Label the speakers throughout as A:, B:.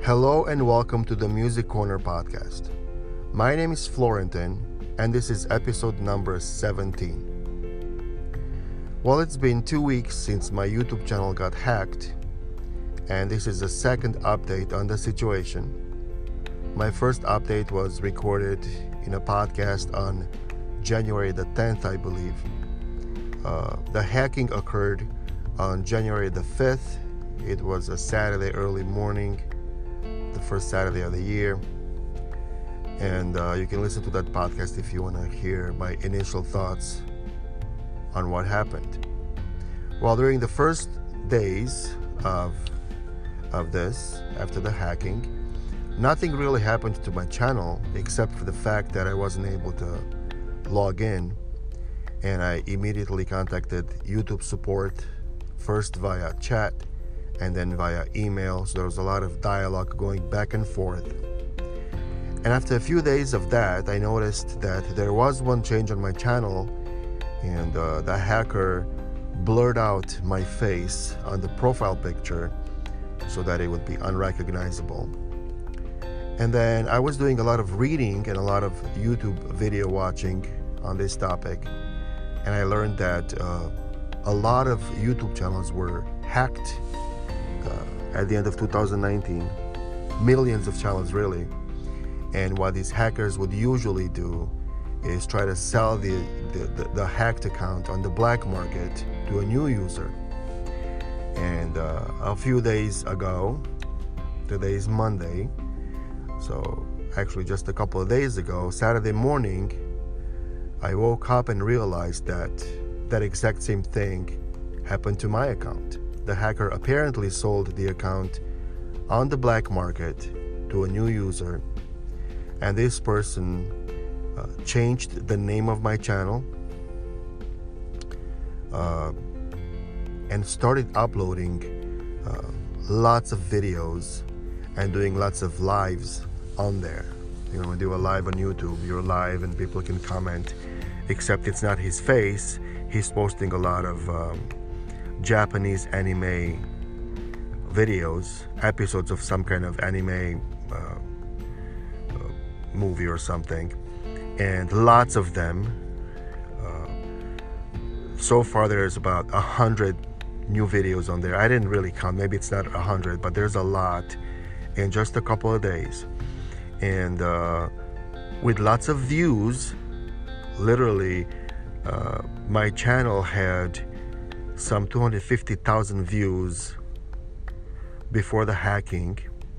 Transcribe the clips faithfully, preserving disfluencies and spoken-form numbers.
A: Hello and welcome to the Music Corner podcast. My name is Florentin and this is episode number seventeen. Well, it's been two weeks since my YouTube channel got hacked, and this is the second update on the situation. My first update was recorded in a podcast on January the tenth, I believe. Uh, the hacking occurred on January the fifth. It was a Saturday early morning, the first Saturday of the year. And uh, you can listen to that podcast if you want to hear my initial thoughts on what happened. Well, during the first days of, of this, after the hacking, nothing really happened to my channel except for the fact that I wasn't able to log in. And I immediately contacted YouTube support, first via chat and then via email. So there was a lot of dialogue going back and forth. And after a few days of that, I noticed that there was one change on my channel, and uh, the hacker blurred out my face on the profile picture so that it would be unrecognizable. And then I was doing a lot of reading and a lot of YouTube video watching on this topic, and I learned that uh, a lot of YouTube channels were hacked uh, at the end of two thousand nineteen. Millions of channels, really. And what these hackers would usually do is try to sell the, the, the, the hacked account on the black market to a new user. And uh, a few days ago, today is Monday, so actually just a couple of days ago, Saturday morning, I woke up and realized that that exact same thing happened to my account. The hacker apparently sold the account on the black market to a new user, and this person uh, changed the name of my channel uh, and started uploading uh, lots of videos and doing lots of lives on there. You know, when you do a live on YouTube, you're live and people can comment, except it's not his face. He's posting a lot of um, Japanese anime videos, episodes of some kind of anime uh, uh, movie or something, and lots of them. Uh, so far there's about a hundred new videos on there. I didn't really count, maybe it's not a hundred, but there's a lot in just a couple of days. And uh, with lots of views, literally uh, my channel had some two hundred fifty thousand views before the hacking,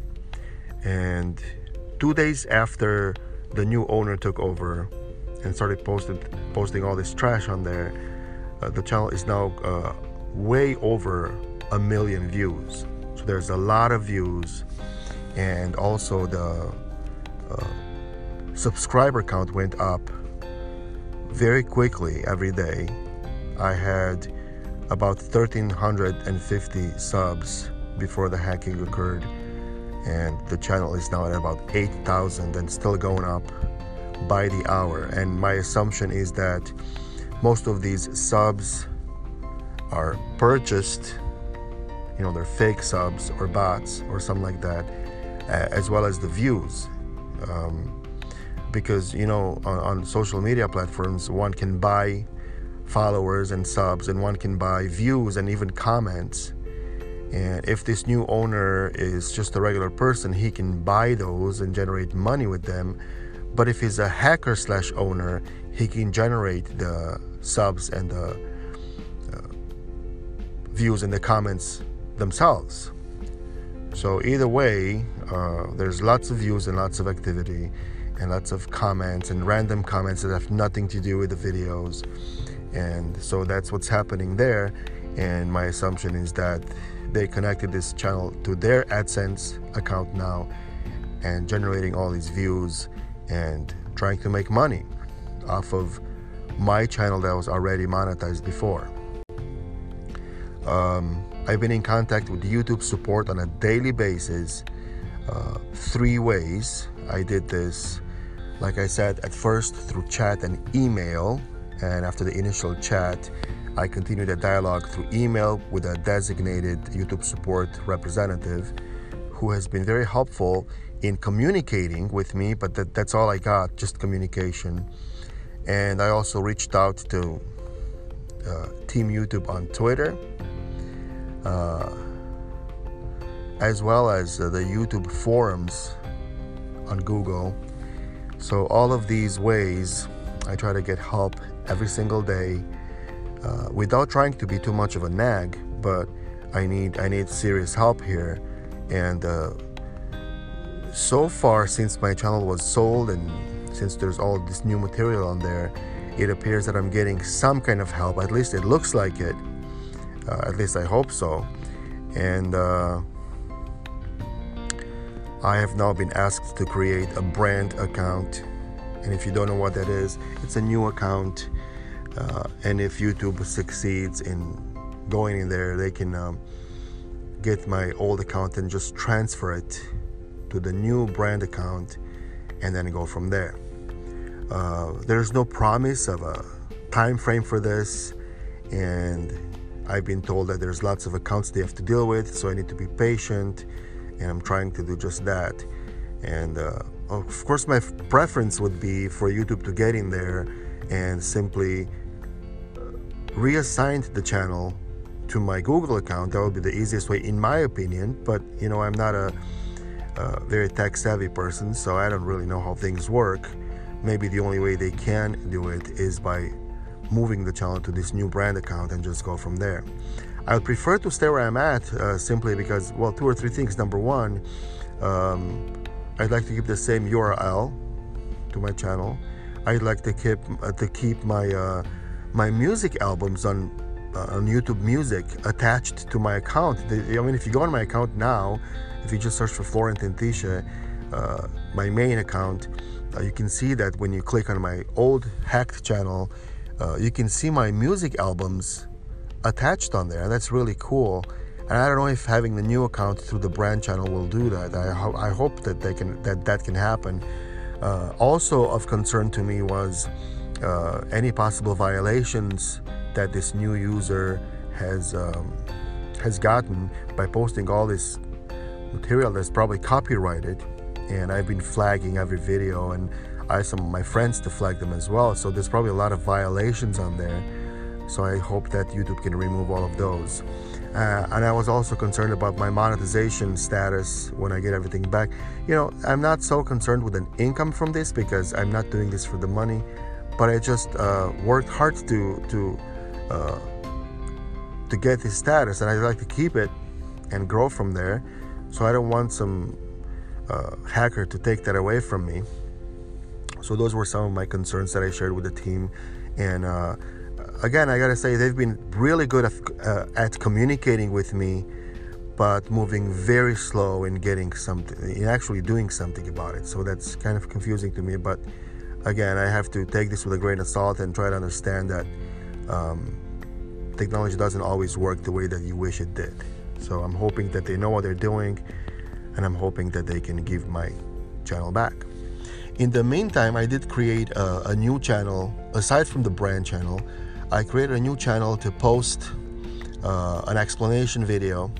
A: and two days after the new owner took over and started posted, posting all this trash on there, uh, the channel is now uh, way over a million views. So there's a lot of views, and also the uh, subscriber count went up very quickly every day. I had about one thousand three hundred fifty subs before the hacking occurred, and the channel is now at about eight thousand and still going up by the hour. And my assumption is that most of these subs are purchased, you know, they're fake subs or bots or something like that, as well as the views. Um, because, you know, on, on social media platforms, one can buy followers and subs, and one can buy views and even comments. And if this new owner is just a regular person, he can buy those and generate money with them. But if he's a hacker slash owner, he can generate the subs and the uh, views and the comments themselves. So either way, uh, there's lots of views and lots of activity and lots of comments and random comments that have nothing to do with the videos. And so that's what's happening there. And my assumption is that they connected this channel to their AdSense account now and generating all these views and trying to make money off of my channel that was already monetized before. Um, I've been in contact with YouTube support on a daily basis, uh, three ways. I did this, like I said, at first through chat and email, and after the initial chat, I continued a dialogue through email with a designated YouTube support representative who has been very helpful in communicating with me, but that, that's all I got, just communication. And I also reached out to uh, Team YouTube on Twitter, uh, as well as uh, the YouTube forums on Google. So all of these ways, I try to get help every single day, uh, without trying to be too much of a nag, but I need I need serious help here. And uh, so far, since my channel was sold and since there's all this new material on there, it appears that I'm getting some kind of help. At least it looks like it. Uh, at least I hope so. And uh, I have now been asked to create a brand account. And if you don't know what that is, it's a new account. Uh, and if YouTube succeeds in going in there, they can um, get my old account and just transfer it to the new brand account and then go from there. Uh, there's no promise of a time frame for this, and I've been told that there's lots of accounts they have to deal with, so I need to be patient, and I'm trying to do just that. And uh, of course my preference would be for YouTube to get in there and simply reassign the channel to my Google account. That would be the easiest way in my opinion, but you know, I'm not a, a very tech savvy person, so I don't really know how things work. Maybe the only way they can do it is by moving the channel to this new brand account and just go from there. I would prefer to stay where I'm at, uh, simply because, well, two or three things. Number one, um, I'd like to keep the same U R L to my channel. I'd like to keep uh, to keep my uh, my music albums on uh, on YouTube Music attached to my account. The, I mean, if you go on my account now, if you just search for Florentin Tische, uh, my main account, uh, you can see that when you click on my old hacked channel, uh, you can see my music albums attached on there. That's really cool. And I don't know if having the new account through the brand channel will do that. I, ho- I hope that they can that that can happen. Uh, also of concern to me was uh, any possible violations that this new user has um, has gotten by posting all this material that's probably copyrighted. And I've been flagging every video, and I asked some of my friends to flag them as well. So there's probably a lot of violations on there. So I hope that YouTube can remove all of those. Uh, and I was also concerned about my monetization status when I get everything back. You know, I'm not so concerned with an income from this because I'm not doing this for the money, but I just uh, worked hard to to uh, to get this status, and I'd like to keep it and grow from there. So I don't want some uh, hacker to take that away from me. So those were some of my concerns that I shared with the team, and uh, again, I gotta say, they've been really good at, uh, at communicating with me, but moving very slow in getting something, in actually doing something about it. So that's kind of confusing to me. But again, I have to take this with a grain of salt and try to understand that um, technology doesn't always work the way that you wish it did. So I'm hoping that they know what they're doing, and I'm hoping that they can give my channel back. In the meantime, I did create a, a new channel aside from the brand channel. I created a new channel to post uh, an explanation video.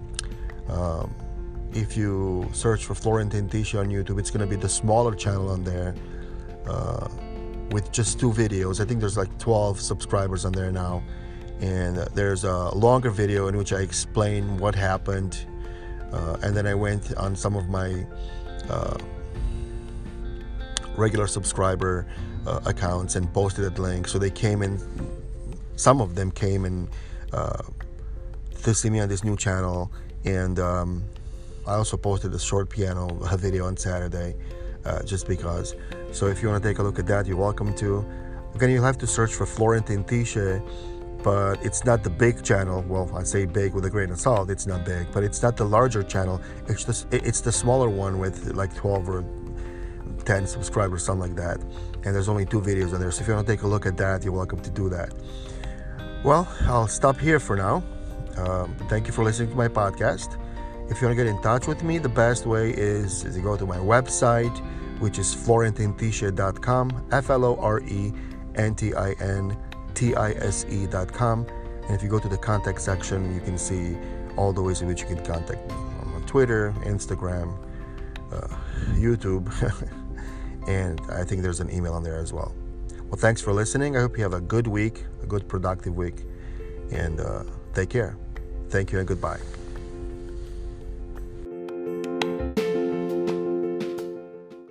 A: Um, if you search for Florentin Tische on YouTube, it's going to be the smaller channel on there uh, with just two videos. I think there's like twelve subscribers on there now. And uh, there's a longer video in which I explain what happened. Uh, and then I went on some of my uh, regular subscriber uh, accounts and posted a link. So they came in. Some of them came in uh, to see me on this new channel, and um, I also posted a short piano video on Saturday, uh, just because. So if you want to take a look at that, you're welcome to. Again, you'll have to search for Florentin Tische, but it's not the big channel. Well, I say big with a grain of salt. It's not big, but it's not the larger channel. It's just it's the smaller one with like twelve or ten subscribers, something like that. And there's only two videos on there. So if you want to take a look at that, you're welcome to do that. Well, I'll stop here for now. Um, thank you for listening to my podcast. If you want to get in touch with me, the best way is, is to go to my website, which is florentin tische dot com, F L O R E N T I N T I S E dot com. And if you go to the contact section, you can see all the ways in which you can contact me. I'm on Twitter, Instagram, uh, YouTube, and I think there's an email on there as well. Well, thanks for listening. I hope you have a good week, a good productive week, and uh, take care. Thank you and goodbye.